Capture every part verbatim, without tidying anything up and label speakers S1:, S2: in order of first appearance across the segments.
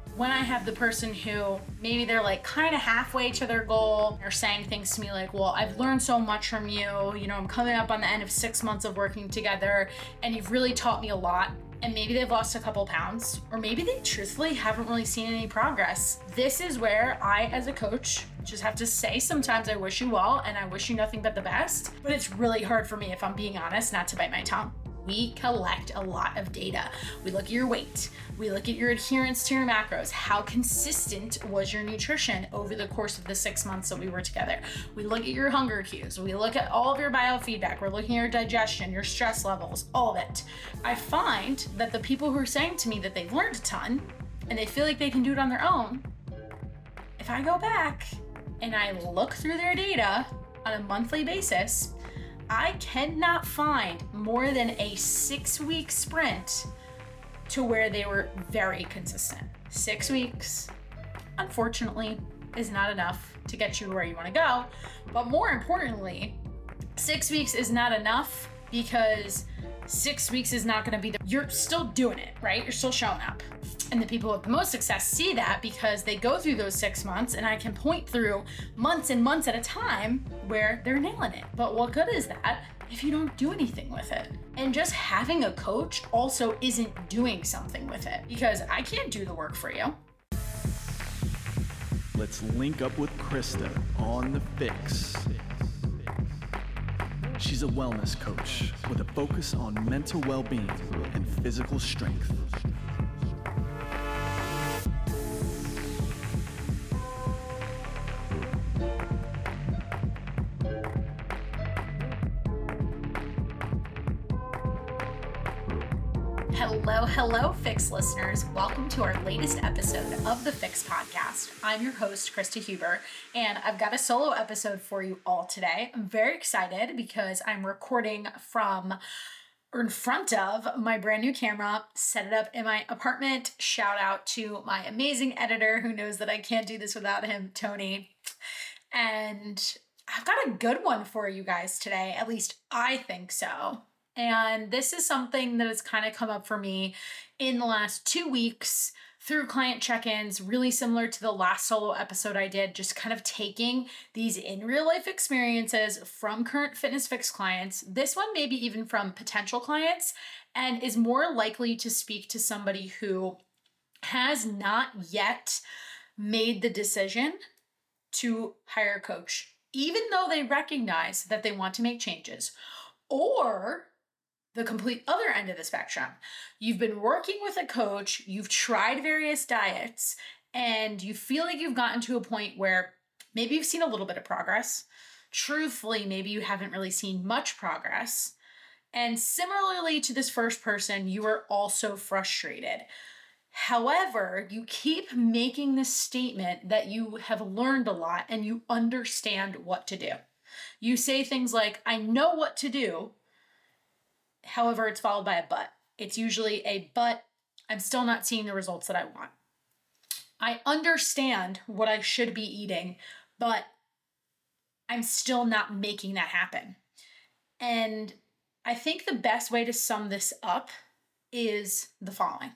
S1: When I have the person who maybe they're like kind of halfway to their goal, they're saying things to me like, well, I've learned so much from you. You know, I'm coming up on the end of six months of working together and you've really taught me a lot. And maybe they've lost a couple pounds, or maybe they truthfully haven't really seen any progress. This is where I, as a coach, just have to say sometimes I wish you well and I wish you nothing but the best. But it's really hard for me, if I'm being honest, not to bite my tongue. We collect a lot of data. We look at your weight. We look at your adherence to your macros. How consistent was your nutrition over the course of the six months that we were together? We look at your hunger cues. We look at all of your biofeedback. We're looking at your digestion, your stress levels, all of it. I find that the people who are saying to me that they've learned a ton and they feel like they can do it on their own, if I go back and I look through their data on a monthly basis, I cannot find more than a six-week sprint to where they were very consistent. Six weeks, unfortunately, is not enough to get you where you want to go. But more importantly, six weeks is not enough because six weeks is not going to be the, you're still doing it, right? You're still showing up. And the people with the most success see that because they go through those six months and I can point through months and months at a time where they're nailing it. But what good is that if you don't do anything with it? And just having a coach also isn't doing something with it because I can't do the work for you.
S2: Let's link up with Krista on The Fix. She's a wellness coach with a focus on mental well-being and physical strength.
S1: Hello, hello, Fix listeners. Welcome to our latest episode of the Fix podcast. I'm your host, Krista Huber, and I've got a solo episode for you all today. I'm very excited because I'm recording from or in front of my brand new camera, set it up in my apartment. Shout out to my amazing editor who knows that I can't do this without him, Tony. And I've got a good one for you guys today. At least I think so. And this is something that has kind of come up for me in the last two weeks through client check-ins, really similar to the last solo episode I did, just kind of taking these in real life experiences from current Fitness Fix clients, this one maybe even from potential clients, and is more likely to speak to somebody who has not yet made the decision to hire a coach, even though they recognize that they want to make changes, or the complete other end of the spectrum. You've been working with a coach, you've tried various diets, and you feel like you've gotten to a point where maybe you've seen a little bit of progress. Truthfully, maybe you haven't really seen much progress. And similarly to this first person, you are also frustrated. However, you keep making this statement that you have learned a lot and you understand what to do. You say things like, I know what to do. However, it's followed by a but. It's usually a but, I'm still not seeing the results that I want. I understand what I should be eating, but I'm still not making that happen. And I think the best way to sum this up is the following.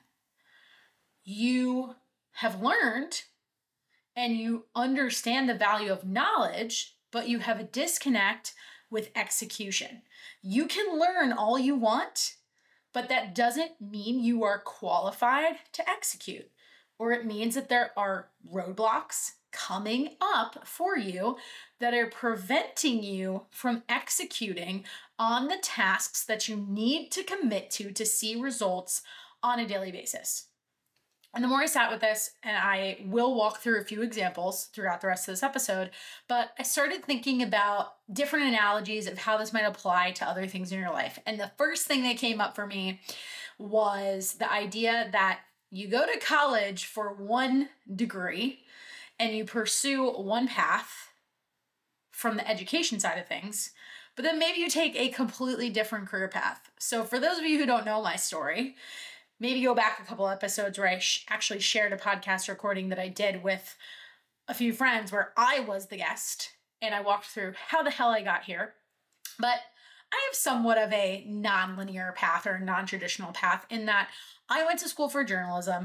S1: You have learned and you understand the value of knowledge, but you have a disconnect with execution. You can learn all you want, but that doesn't mean you are qualified to execute, or it means that there are roadblocks coming up for you that are preventing you from executing on the tasks that you need to commit to to see results on a daily basis. And the more I sat with this, and I will walk through a few examples throughout the rest of this episode, but I started thinking about different analogies of how this might apply to other things in your life. And the first thing that came up for me was the idea that you go to college for one degree and you pursue one path from the education side of things, but then maybe you take a completely different career path. So for those of you who don't know my story, maybe go back a couple episodes where I sh- actually shared a podcast recording that I did with a few friends where I was the guest and I walked through how the hell I got here. But I have somewhat of a non-linear path or non-traditional path in that I went to school for journalism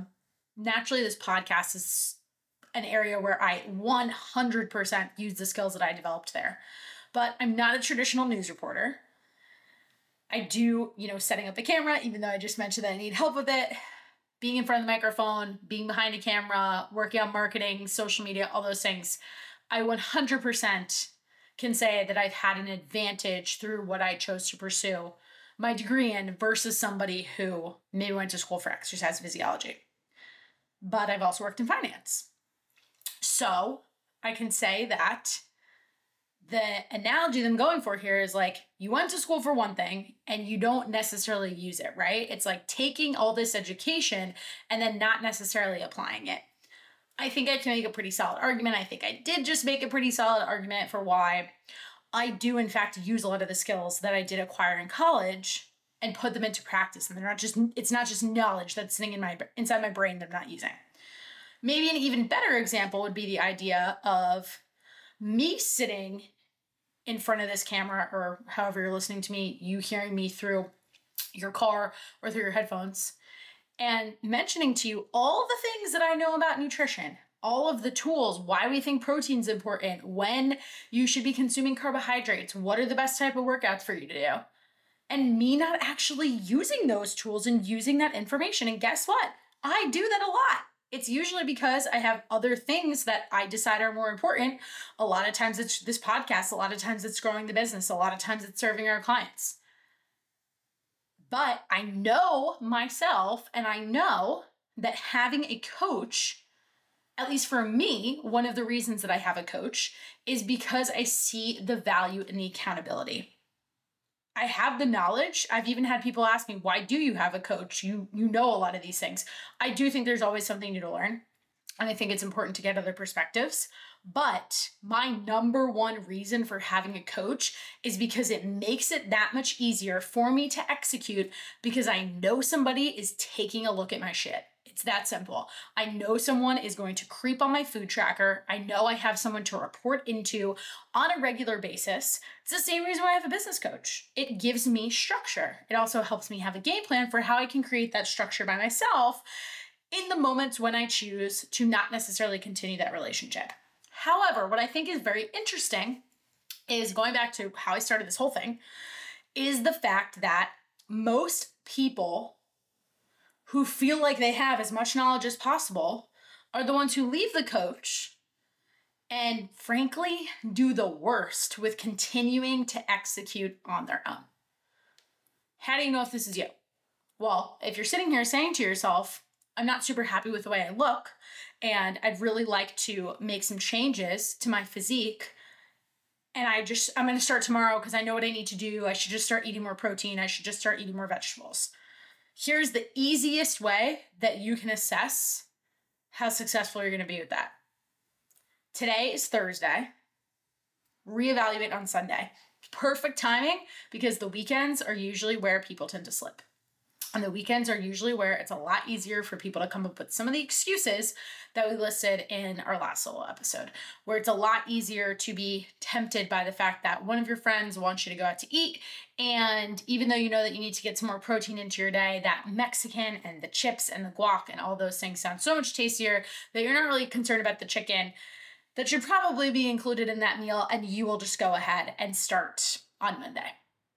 S1: naturally this podcast is an area where I one hundred percent use the skills that I developed there. But I'm not a traditional news reporter. I do, you know, setting up the camera, even though I just mentioned that I need help with it, being in front of the microphone, being behind a camera, working on marketing, social media, all those things. I one hundred percent can say that I've had an advantage through what I chose to pursue my degree in versus somebody who maybe went to school for exercise physiology. But I've also worked in finance. So I can say that the analogy that I'm going for here is like, you went to school for one thing and you don't necessarily use it, right? It's like taking all this education and then not necessarily applying it. I think I can make a pretty solid argument. I think I did just make a pretty solid argument for why I do in fact use a lot of the skills that I did acquire in college and put them into practice. And they're not just, it's not just knowledge that's sitting in my inside my brain that I'm not using. Maybe an even better example would be the idea of me sitting in front of this camera, or however you're listening to me, you hearing me through your car or through your headphones, and mentioning to you all the things that I know about nutrition, all of the tools, why we think protein's important, when you should be consuming carbohydrates, what are the best type of workouts for you to do, and me not actually using those tools and using that information. And guess what? I do that a lot. It's usually because I have other things that I decide are more important. A lot of times it's this podcast. A lot of times it's growing the business. A lot of times it's serving our clients. But I know myself, and I know that having a coach, at least for me, one of the reasons that I have a coach is because I see the value in the accountability. I have the knowledge. I've even had people ask me, why do you have a coach? You you know a lot of these things. I do think there's always something new to learn. And I think it's important to get other perspectives. But my number one reason for having a coach is because it makes it that much easier for me to execute, because I know somebody is taking a look at my shit. It's that simple. I know someone is going to creep on my food tracker. I know I have someone to report into on a regular basis. It's the same reason why I have a business coach. It gives me structure. It also helps me have a game plan for how I can create that structure by myself in the moments when I choose to not necessarily continue that relationship. However, what I think is very interesting is, going back to how I started this whole thing, is the fact that most people who feel like they have as much knowledge as possible are the ones who leave the coach and frankly do the worst with continuing to execute on their own. How do you know if this is you? Well, if you're sitting here saying to yourself, I'm not super happy with the way I look, and I'd really like to make some changes to my physique, and I just, I'm going to start tomorrow because I know what I need to do. I should just start eating more protein. I should just start eating more vegetables. Here's the easiest way that you can assess how successful you're going to be with that. Today is Thursday. Reevaluate on Sunday. Perfect timing, because the weekends are usually where people tend to slip. And the weekends are usually where it's a lot easier for people to come up with some of the excuses that we listed in our last solo episode, where it's a lot easier to be tempted by the fact that one of your friends wants you to go out to eat. And even though you know that you need to get some more protein into your day, that Mexican and the chips and the guac and all those things sound so much tastier that you're not really concerned about the chicken that should probably be included in that meal, and you will just go ahead and start on Monday.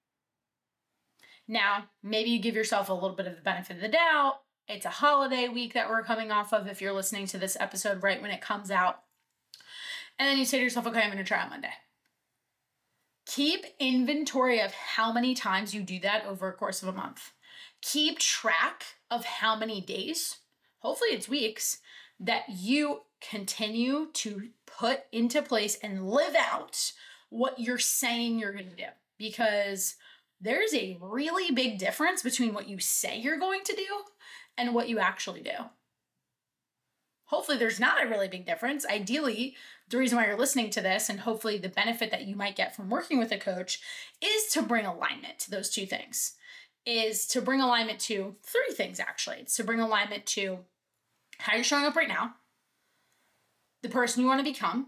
S1: Now, maybe you give yourself a little bit of the benefit of the doubt. It's a holiday week that we're coming off of if you're listening to this episode right when it comes out. And then you say to yourself, okay, I'm going to try on Monday. Keep inventory of how many times you do that over a course of a month. Keep track of how many days, hopefully it's weeks, that you continue to put into place and live out what you're saying you're going to do. Because there's a really big difference between what you say you're going to do and what you actually do. Hopefully there's not a really big difference. Ideally, the reason why you're listening to this, and hopefully the benefit that you might get from working with a coach, is to bring alignment to those two things. Is to bring alignment to three things, actually. It's to bring alignment to how you're showing up right now, the person you want to become,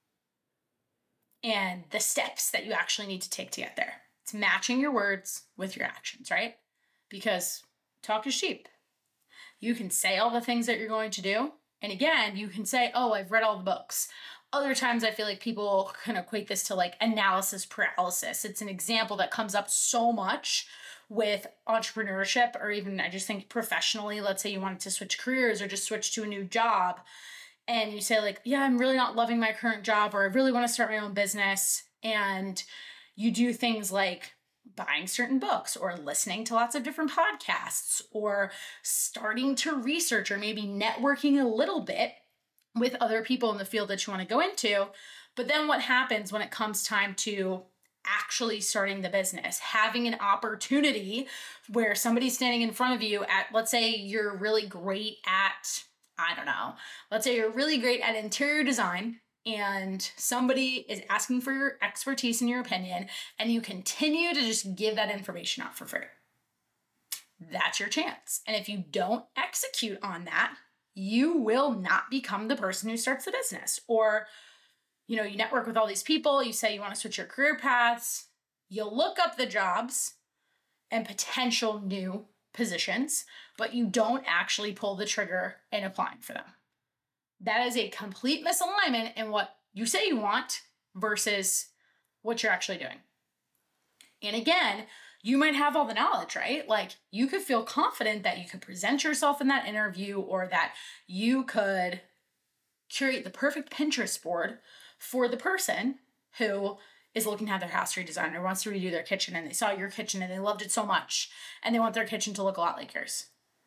S1: and the steps that you actually need to take to get there. It's matching your words with your actions, right? Because talk is cheap. You can say all the things that you're going to do. And again, you can say, oh, I've read all the books. Other times I feel like people can equate this to like analysis paralysis. It's an example that comes up so much with entrepreneurship, or even I just think professionally. Let's say you wanted to switch careers or just switch to a new job. And you say like, yeah, I'm really not loving my current job, or I really want to start my own business. And you do things like buying certain books or listening to lots of different podcasts or starting to research or maybe networking a little bit with other people in the field that you want to go into. But then what happens when it comes time to actually starting the business, having an opportunity where somebody's standing in front of you at, let's say you're really great at, I don't know, let's say you're really great at interior design, and somebody is asking for your expertise and your opinion, and you continue to just give that information out for free. That's your chance. And if you don't execute on that, you will not become the person who starts the business. Or, you know, you network with all these people, you say you want to switch your career paths, you'll look up the jobs and potential new positions, but you don't actually pull the trigger in applying for them. That is a complete misalignment in what you say you want versus what you're actually doing. And again, you might have all the knowledge, right? Like you could feel confident that you could present yourself in that interview, or that you could curate the perfect Pinterest board for the person who is looking to have their house redesigned or wants to redo their kitchen, and they saw your kitchen and they loved it so much and they want their kitchen to look a lot like yours.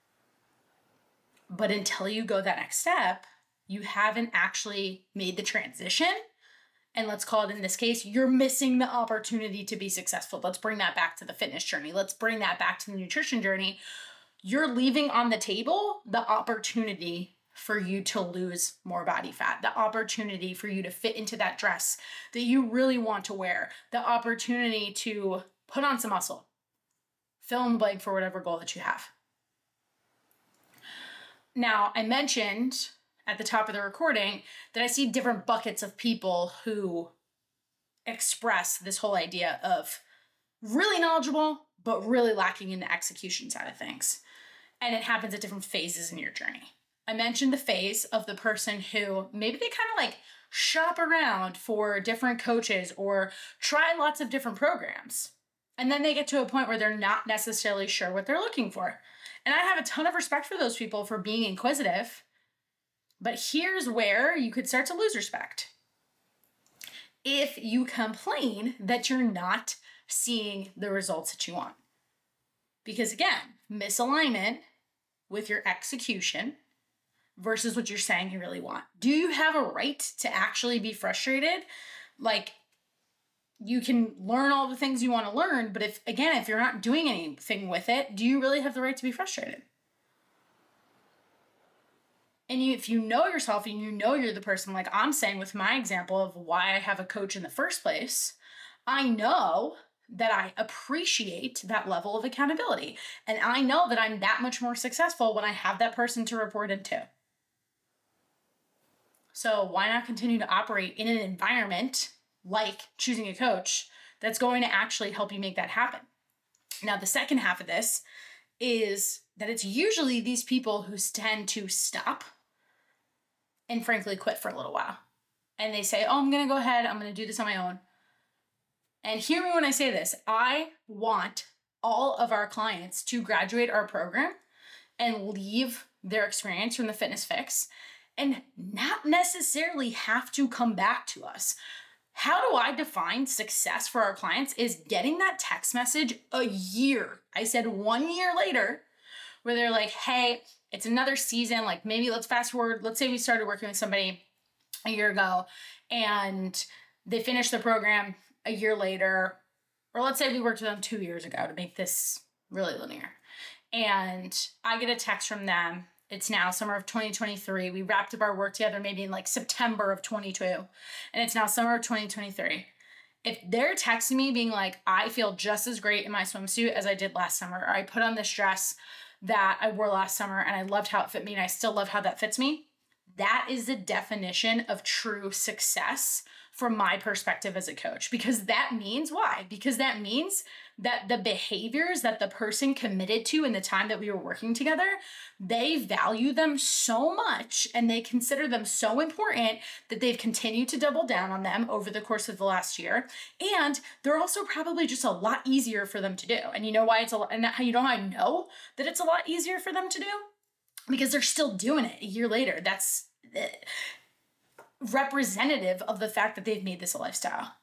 S1: But until you go that next step, you haven't actually made the transition. And let's call it, in this case, you're missing the opportunity to be successful. Let's bring that back to the fitness journey. Let's bring that back to the nutrition journey. You're leaving on the table the opportunity for you to lose more body fat, the opportunity for you to fit into that dress that you really want to wear, the opportunity to put on some muscle, fill in the blank for whatever goal that you have. Now, I mentioned at the top of the recording that I see different buckets of people who express this whole idea of really knowledgeable, but really lacking in the execution side of things. And it happens at different phases in your journey. I mentioned the phase of the person who maybe they kind of like shop around for different coaches or try lots of different programs. And then they get to a point where they're not necessarily sure what they're looking for. And I have a ton of respect for those people for being inquisitive. But here's where you could start to lose respect. If you complain that you're not seeing the results that you want. Because again, misalignment with your execution versus what you're saying you really want. Do you have a right to actually be frustrated? Like, you can learn all the things you want to learn, but if, again, if you're not doing anything with it, do you really have the right to be frustrated? And you, if you know yourself and you know you're the person, like I'm saying with my example of why I have a coach in the first place, I know that I appreciate that level of accountability. And I know that I'm that much more successful when I have that person to report into. So why not continue to operate in an environment like choosing a coach that's going to actually help you make that happen? Now, the second half of this is that it's usually these people who tend to stop and frankly quit for a little while. And they say, oh, I'm going to go ahead. I'm going to do this on my own. And hear me when I say this. I want all of our clients to graduate our program and leave their experience from the Fitness Fix and not necessarily have to come back to us. How do I define success for our clients is getting that text message a year. I said one year later, where they're like, hey, it's another season. Like maybe let's fast forward. Let's say we started working with somebody a year ago and they finished the program a year later, or let's say we worked with them two years ago to make this really linear. And I get a text from them. It's now summer of twenty twenty-three. We wrapped up our work together maybe in like September of twenty-two. And it's now summer of twenty twenty-three. If they're texting me being like, I feel just as great in my swimsuit as I did last summer, or I put on this dress that I wore last summer and I loved how it fit me and I still love how that fits me, That is the definition of true success from my perspective as a coach, because that means why? Because that means that the behaviors that the person committed to in the time that we were working together, they value them so much and they consider them so important that they've continued to double down on them over the course of the last year. And they're also probably just a lot easier for them to do. And you know why it's a lot, and you know how I know that it's a lot easier for them to do? Because they're still doing it a year later. That's representative of the fact that they've made this a lifestyle.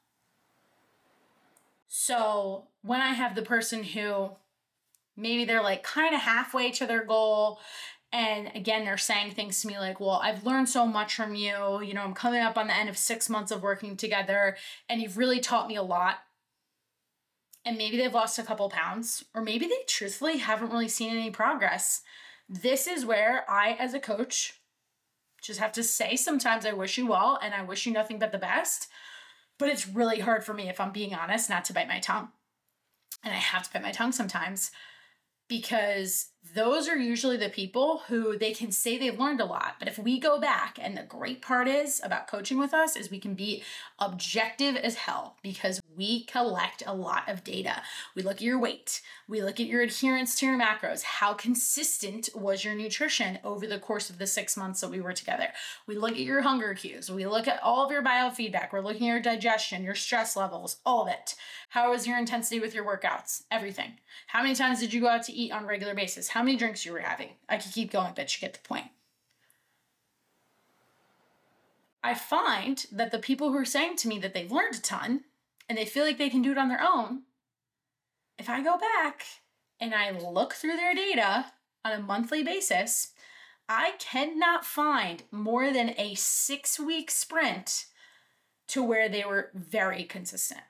S1: So when I have the person who maybe they're like kind of halfway to their goal, and again, they're saying things to me like, well, I've learned so much from you. You know, I'm coming up on the end of six months of working together and you've really taught me a lot. And maybe they've lost a couple pounds, or maybe they truthfully haven't really seen any progress. This is where I, as a coach, just have to say sometimes I wish you well and I wish you nothing but the best. But it's really hard for me, if I'm being honest, not to bite my tongue. And I have to bite my tongue sometimes, because those are usually the people who they can say they've learned a lot. But if we go back, and the great part is about coaching with us is we can be objective as hell, because we collect a lot of data. We look at your weight. We look at your adherence to your macros. How consistent was your nutrition over the course of the six months that we were together? We look at your hunger cues. We look at all of your biofeedback. We're looking at your digestion, your stress levels, all of it. How was your intensity with your workouts? Everything. How many times did you go out to eat on a regular basis? How many drinks you were having? I could keep going, but you get the point. I find that the people who are saying to me that they've learned a ton and they feel like they can do it on their own, if I go back and I look through their data on a monthly basis, I cannot find more than a six-week sprint to where they were very consistent.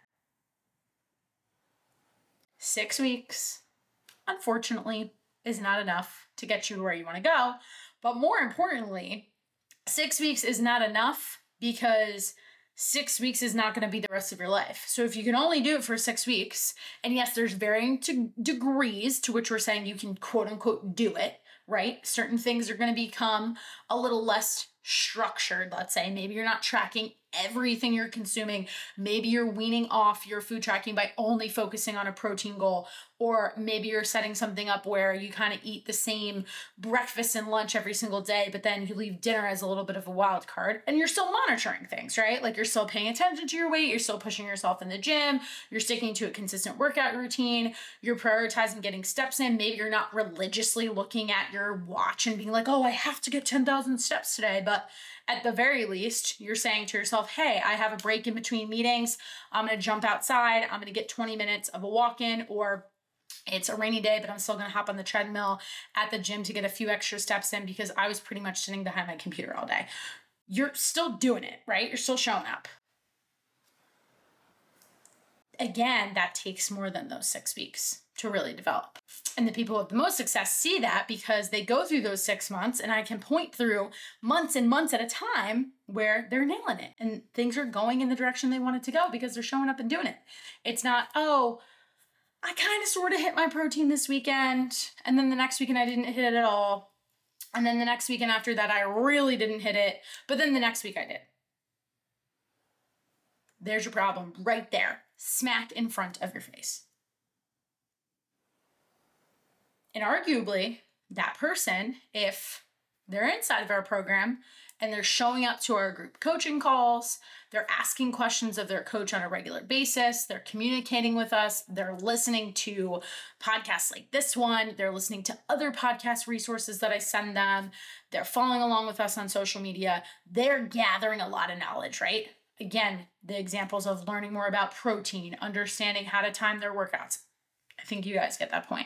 S1: Six weeks, unfortunately, is not enough to get you to where you want to go. But more importantly, six weeks is not enough because six weeks is not going to be the rest of your life. So if you can only do it for six weeks, and yes, there's varying to degrees to which we're saying you can quote unquote do it, right? Certain things are going to become a little less structured, let's say. Maybe you're not tracking everything you're consuming. Maybe you're weaning off your food tracking by only focusing on a protein goal. Or maybe you're setting something up where you kind of eat the same breakfast and lunch every single day, but then you leave dinner as a little bit of a wild card, and you're still monitoring things, right? Like you're still paying attention to your weight. You're still pushing yourself in the gym. You're sticking to a consistent workout routine. You're prioritizing getting steps in. Maybe you're not religiously looking at your watch and being like, oh, I have to get ten thousand steps today. But at the very least, you're saying to yourself, hey, I have a break in between meetings. I'm going to jump outside. I'm going to get twenty minutes of a walk-in, or it's a rainy day, but I'm still going to hop on the treadmill at the gym to get a few extra steps in because I was pretty much sitting behind my computer all day. You're still doing it, right? You're still showing up. Again, that takes more than those six weeks to really develop. And the people with the most success see that because they go through those six months and I can point through months and months at a time where they're nailing it and things are going in the direction they want it to go because they're showing up and doing it. It's not, oh, I kind of sort of hit my protein this weekend, and then the next weekend I didn't hit it at all. And then the next weekend after that, I really didn't hit it, but then the next week I did. There's your problem right there, smack in front of your face. And arguably, that person, if they're inside of our program and they're showing up to our group coaching calls, they're asking questions of their coach on a regular basis, they're communicating with us, they're listening to podcasts like this one, they're listening to other podcast resources that I send them, they're following along with us on social media, they're gathering a lot of knowledge, right? Again, the examples of learning more about protein, understanding how to time their workouts. I think you guys get that point.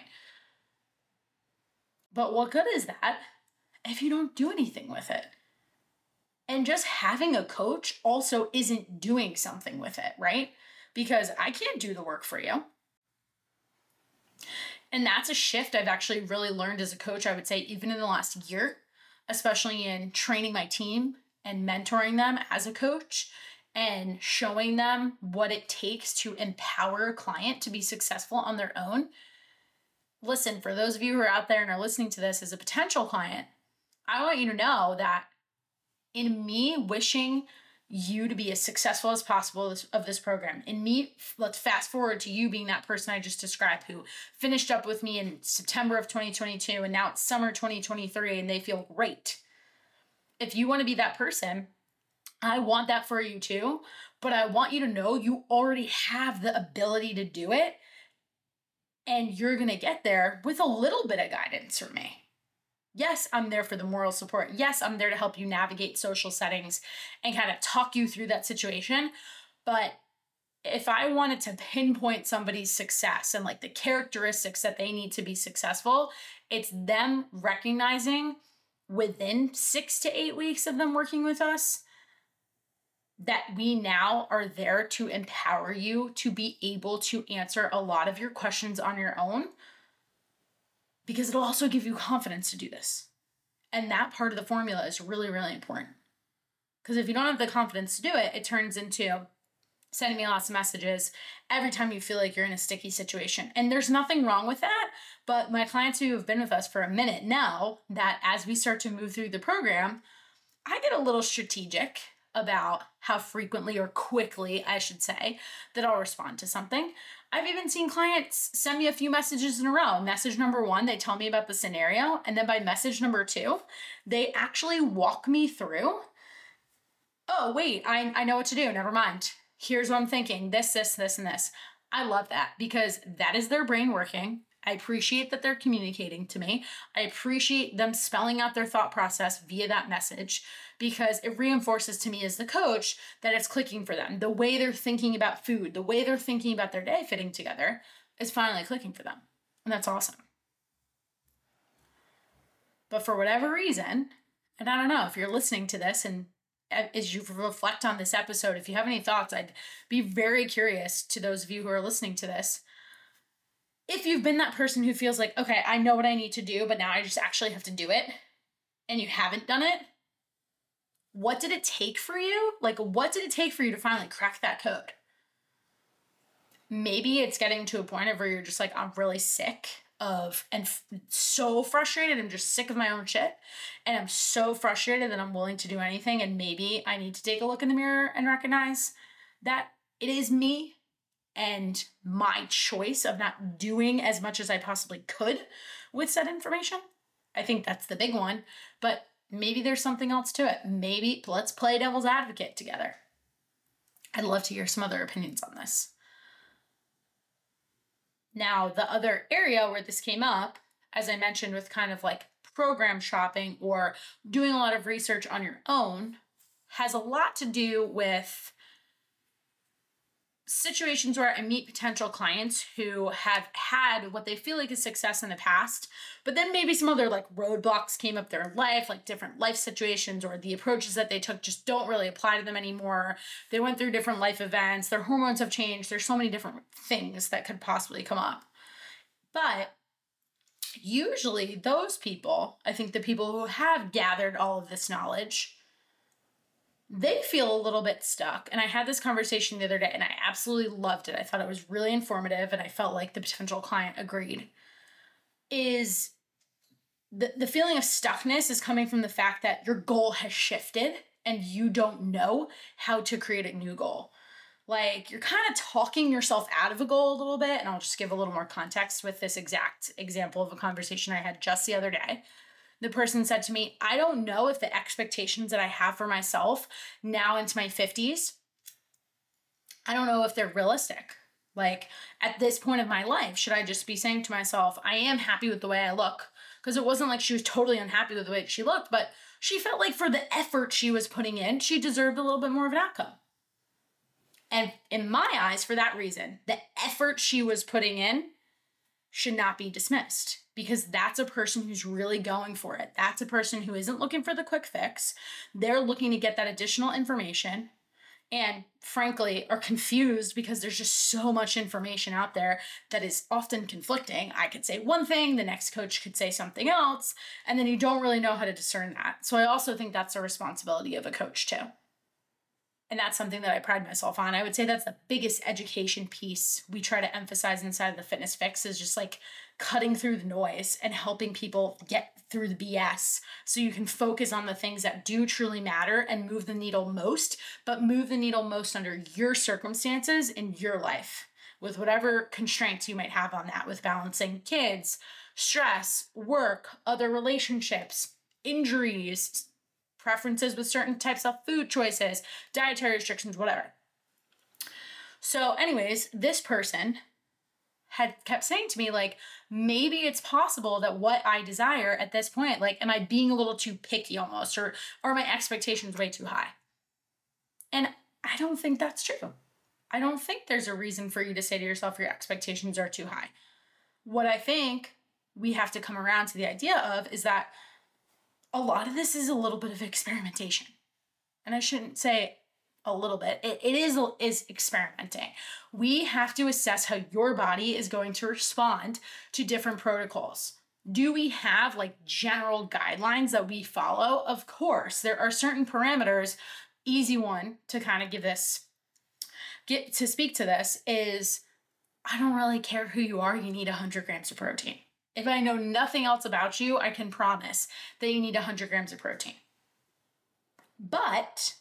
S1: But what good is that if you don't do anything with it? And just having a coach also isn't doing something with it, right? Because I can't do the work for you. And that's a shift I've actually really learned as a coach, I would say, even in the last year, especially in training my team and mentoring them as a coach and showing them what it takes to empower a client to be successful on their own. Listen, for those of you who are out there and are listening to this as a potential client, I want you to know that in me wishing you to be as successful as possible of this program. In me, let's fast forward to you being that person I just described who finished up with me in September of twenty twenty-two, and now it's summer twenty twenty-three and they feel great. If you want to be that person, I want that for you too, but I want you to know you already have the ability to do it, and you're going to get there with a little bit of guidance from me. Yes, I'm there for the moral support. Yes, I'm there to help you navigate social settings and kind of talk you through that situation. But if I wanted to pinpoint somebody's success and like the characteristics that they need to be successful, it's them recognizing within six to eight weeks of them working with us that we now are there to empower you to be able to answer a lot of your questions on your own, because it'll also give you confidence to do this. And that part of the formula is really, really important. Because if you don't have the confidence to do it, it turns into sending me lots of messages every time you feel like you're in a sticky situation. And there's nothing wrong with that. But my clients who have been with us for a minute know that as we start to move through the program, I get a little strategic about how frequently or quickly, I should say, that I'll respond to something. I've even seen clients send me a few messages in a row. Message number one, they tell me about the scenario. And then by message number two, they actually walk me through, oh, wait, I, I know what to do. Never mind. Here's what I'm thinking. This, this, this, and this. I love that because that is their brain working. I appreciate that they're communicating to me. I appreciate them spelling out their thought process via that message because it reinforces to me as the coach that it's clicking for them. The way they're thinking about food, the way they're thinking about their day fitting together is finally clicking for them. And that's awesome. But for whatever reason, and I don't know if you're listening to this and as you reflect on this episode, if you have any thoughts, I'd be very curious to those of you who are listening to this. If you've been that person who feels like, okay, I know what I need to do, but now I just actually have to do it, and you haven't done it, what did it take for you? Like, what did it take for you to finally crack that code? Maybe it's getting to a point of where you're just like, I'm really sick of, and f- so frustrated, I'm just sick of my own shit, and I'm so frustrated that I'm willing to do anything, and maybe I need to take a look in the mirror and recognize that it is me, and my choice of not doing as much as I possibly could with said information. I think that's the big one, but maybe there's something else to it. Maybe let's play devil's advocate together. I'd love to hear some other opinions on this. Now, the other area where this came up, as I mentioned, with kind of like program shopping or doing a lot of research on your own, has a lot to do with situations where I meet potential clients who have had what they feel like is success in the past, but then maybe some other like roadblocks came up their life, like different life situations, or the approaches that they took just don't really apply to them anymore. They went through different life events, their hormones have changed. There's so many different things that could possibly come up. But usually those people, I think the people who have gathered all of this knowledge, they feel a little bit stuck. And I had this conversation the other day and I absolutely loved it. I thought it was really informative and I felt like the potential client agreed. Is the, the feeling of stuckness is coming from the fact that your goal has shifted and you don't know how to create a new goal. Like you're kind of talking yourself out of a goal a little bit. And I'll just give a little more context with this exact example of a conversation I had just the other day. The person said to me, I don't know if the expectations that I have for myself now into my fifties, I don't know if they're realistic. Like at this point of my life, should I just be saying to myself, I am happy with the way I look? Because it wasn't like she was totally unhappy with the way she looked, but she felt like for the effort she was putting in, she deserved a little bit more of an outcome. And in my eyes, for that reason, the effort she was putting in should not be dismissed. Because that's a person who's really going for it. That's a person who isn't looking for the quick fix. They're looking to get that additional information and frankly are confused because there's just so much information out there that is often conflicting. I could say one thing, the next coach could say something else, and then you don't really know how to discern that. So I also think that's a responsibility of a coach too. And that's something that I pride myself on. I would say that's the biggest education piece we try to emphasize inside of the Fitness Fix, is just like cutting through the noise and helping people get through the B S so you can focus on the things that do truly matter and move the needle most, but move the needle most under your circumstances in your life, with whatever constraints you might have on that, with balancing kids, stress, work, other relationships, injuries, preferences with certain types of food choices, dietary restrictions, whatever. So anyways, this person had kept saying to me, like, maybe it's possible that what I desire at this point, like, am I being a little too picky almost, or, or are my expectations way too high? And I don't think that's true. I don't think there's a reason for you to say to yourself your expectations are too high. What I think we have to come around to the idea of is that a lot of this is a little bit of experimentation. And I shouldn't say a little bit. It, it is, is experimenting. We have to assess how your body is going to respond to different protocols. Do we have like general guidelines that we follow? Of course, there are certain parameters. Easy one to kind of give this, get to speak to this is, I don't really care who you are, you need one hundred grams of protein. If I know nothing else about you, I can promise that you need one hundred grams of protein. But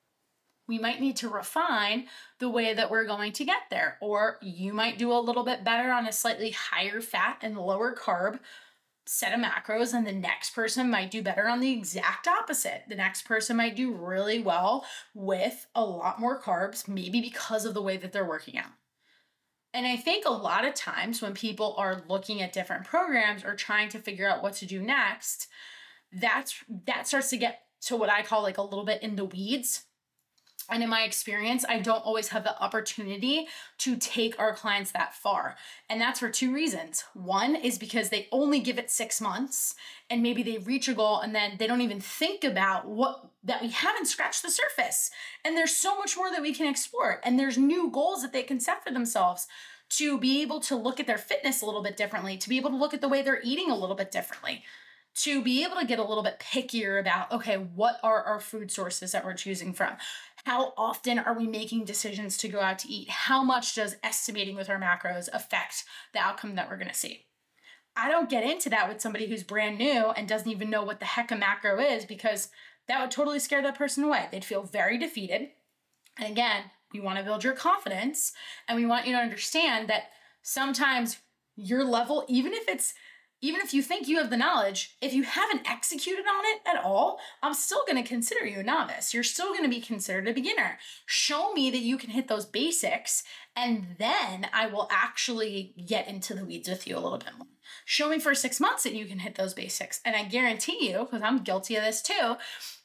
S1: we might need to refine the way that we're going to get there. Or you might do a little bit better on a slightly higher fat and lower carb set of macros, and the next person might do better on the exact opposite. The next person might do really well with a lot more carbs, maybe because of the way that they're working out. And I think a lot of times when people are looking at different programs or trying to figure out what to do next, that's that starts to get to what I call like a little bit in the weeds. And in my experience, I don't always have the opportunity to take our clients that far. And that's for two reasons. One is because they only give it six months and maybe they reach a goal and then they don't even think about what that we haven't scratched the surface. And there's so much more that we can explore. And there's new goals that they can set for themselves to be able to look at their fitness a little bit differently, to be able to look at the way they're eating a little bit differently, to be able to get a little bit pickier about, okay, what are our food sources that we're choosing from? How often are we making decisions to go out to eat? How much does estimating with our macros affect the outcome that we're going to see? I don't get into that with somebody who's brand new and doesn't even know what the heck a macro is, because that would totally scare that person away. They'd feel very defeated. And again, we want to build your confidence, and we want you to understand that sometimes your level, even if it's Even if you think you have the knowledge, if you haven't executed on it at all, I'm still going to consider you a novice. You're still going to be considered a beginner. Show me that you can hit those basics, and then I will actually get into the weeds with you a little bit more. Show me for six months that you can hit those basics. And I guarantee you, because I'm guilty of this too,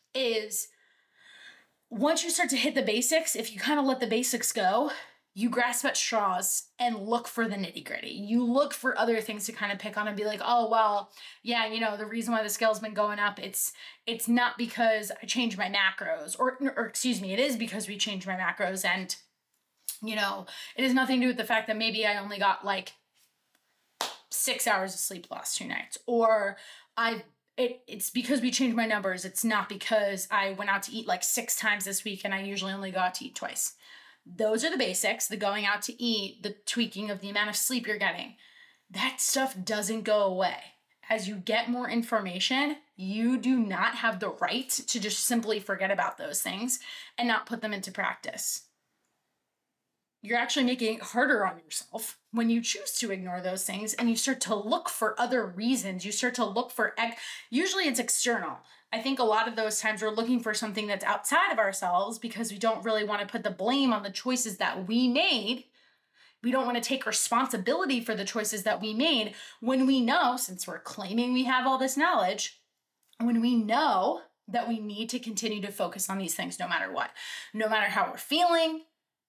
S1: is once you start to hit the basics, if you kind of let the basics go, you grasp at straws and look for the nitty gritty. You look for other things to kind of pick on and be like, oh, well, yeah, you know, the reason why the scale's been going up, it's it's not because I changed my macros, or, or excuse me, it is because we changed my macros. And, you know, it has nothing to do with the fact that maybe I only got like six hours of sleep the last two nights, or I It, it's because we changed my numbers. It's not because I went out to eat like six times this week and I usually only go out to eat twice. Those are the basics, the going out to eat, the tweaking of the amount of sleep you're getting. That stuff doesn't go away. As you get more information, you do not have the right to just simply forget about those things and not put them into practice. You're actually making it harder on yourself when you choose to ignore those things and you start to look for other reasons. You start to look for, usually it's external. I think a lot of those times we're looking for something that's outside of ourselves because we don't really want to put the blame on the choices that we made. We don't want to take responsibility for the choices that we made when we know, since we're claiming we have all this knowledge, when we know that we need to continue to focus on these things no matter what, no matter how we're feeling.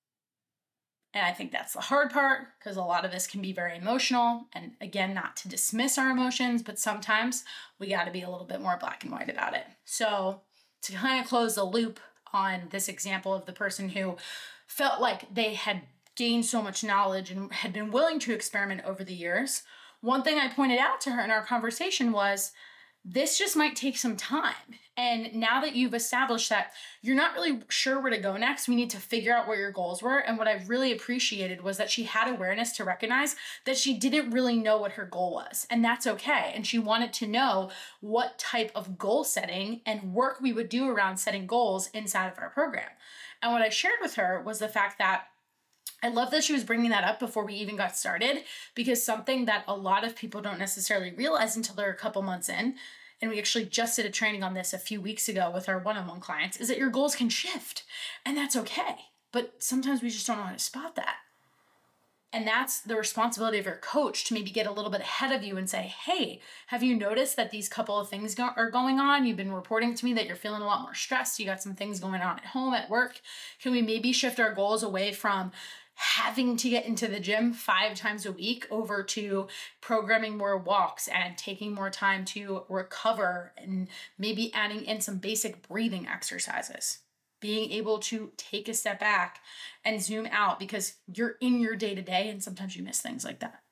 S1: And I think that's the hard part, because a lot of this can be very emotional. And again, not to dismiss our emotions, but sometimes we got to be a little bit more black and white about it. So to kind of close the loop on this example of the person who felt like they had gained so much knowledge and had been willing to experiment over the years, one thing I pointed out to her in our conversation was this just might take some time. And now that you've established that you're not really sure where to go next, we need to figure out what your goals were. And what I really appreciated was that she had awareness to recognize that she didn't really know what her goal was. And that's okay. And she wanted to know what type of goal setting and work we would do around setting goals inside of our program. And what I shared with her was the fact that I love that she was bringing that up before we even got started, because something that a lot of people don't necessarily realize until they're a couple months in, and we actually just did a training on this a few weeks ago with our one-on-one clients, is that your goals can shift, and that's okay. But sometimes we just don't know how to spot that. And that's the responsibility of your coach to maybe get a little bit ahead of you and say, hey, have you noticed that these couple of things go- are going on? You've been reporting to me that you're feeling a lot more stressed. You got some things going on at home, at work. Can we maybe shift our goals away from having to get into the gym five times a week over to programming more walks and taking more time to recover, and maybe adding in some basic breathing exercises, being able to take a step back and zoom out because you're in your day-to-day and sometimes you miss things like that.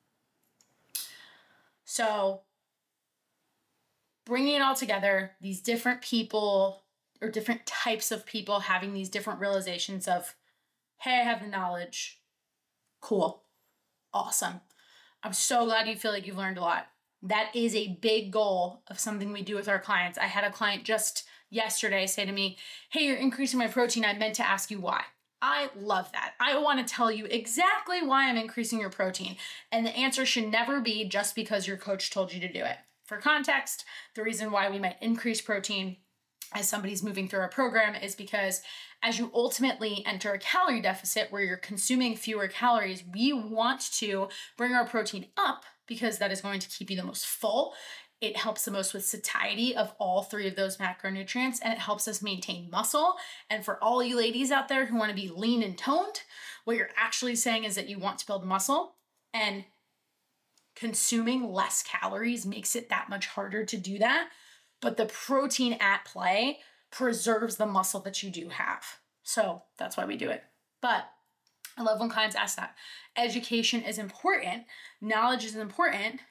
S1: So bringing it all together, these different people or different types of people having these different realizations of, hey, I have the knowledge. Cool. Awesome. I'm so glad you feel like you've learned a lot. That is a big goal of something we do with our clients. I had a client just yesterday say to me, hey, you're increasing my protein. I meant to ask you why. I love that. I want to tell you exactly why I'm increasing your protein. And the answer should never be just because your coach told you to do it. For context, the reason why we might increase protein as somebody's moving through our program is because as you ultimately enter a calorie deficit where you're consuming fewer calories, we want to bring our protein up because that is going to keep you the most full. It helps the most with satiety of all three of those macronutrients, and it helps us maintain muscle. And for all you ladies out there who want to be lean and toned, what you're actually saying is that you want to build muscle, and consuming less calories makes it that much harder to do that. But the protein at play preserves the muscle that you do have. So that's why we do it. But I love when clients ask that. Education is important. Knowledge is important.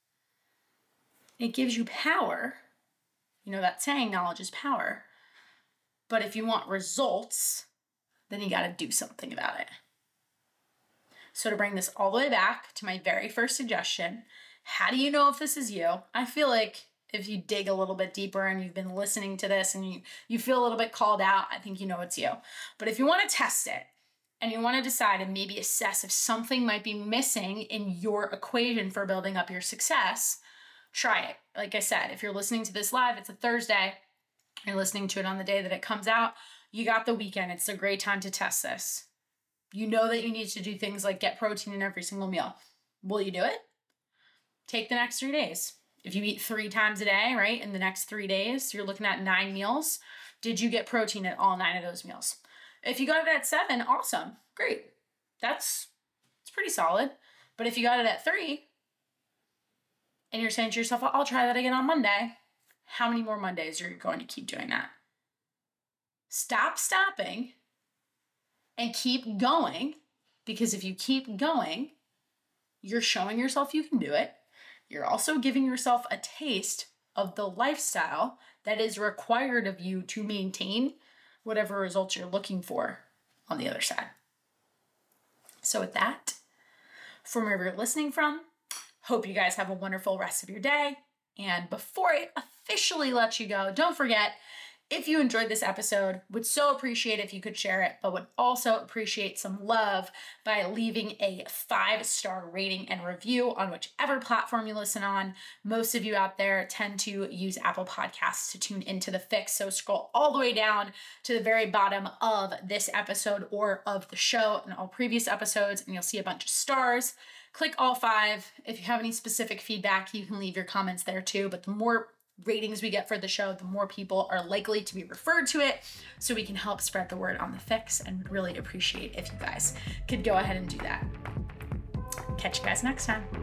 S1: It gives you power. You know that saying, knowledge is power. But if you want results, then you got to do something about it. So to bring this all the way back to my very first suggestion, how do you know if this is you? I feel like if you dig a little bit deeper and you've been listening to this and you, you feel a little bit called out, I think you know it's you. But if you want to test it and you want to decide and maybe assess if something might be missing in your equation for building up your success, try it. Like I said, if you're listening to this live, it's a Thursday, you're listening to it on the day that it comes out, you got the weekend. It's a great time to test this. You know that you need to do things like get protein in every single meal. Will you do it? Take the next three days. If you eat three times a day, right, in the next three days, you're looking at nine meals. Did you get protein at all nine of those meals? If you got it at seven, awesome. Great. That's, it's pretty solid. But if you got it at three and you're saying to yourself, I'll try that again on Monday, how many more Mondays are you going to keep doing that? Stop stopping and keep going, because if you keep going, you're showing yourself you can do it. You're also giving yourself a taste of the lifestyle that is required of you to maintain whatever results you're looking for on the other side. So with that, from wherever you're listening from, hope you guys have a wonderful rest of your day. And before I officially let you go, don't forget, if you enjoyed this episode, would so appreciate if you could share it, but would also appreciate some love by leaving a five-star rating and review on whichever platform you listen on. Most of you out there tend to use Apple Podcasts to tune into The Fix, so scroll all the way down to the very bottom of this episode or of the show and all previous episodes, and you'll see a bunch of stars. Click all five. If you have any specific feedback, you can leave your comments there too, but the more ratings we get for the show, the more people are likely to be referred to it, so we can help spread the word on The Fix, and would really appreciate if you guys could go ahead and do that. Catch you guys next time.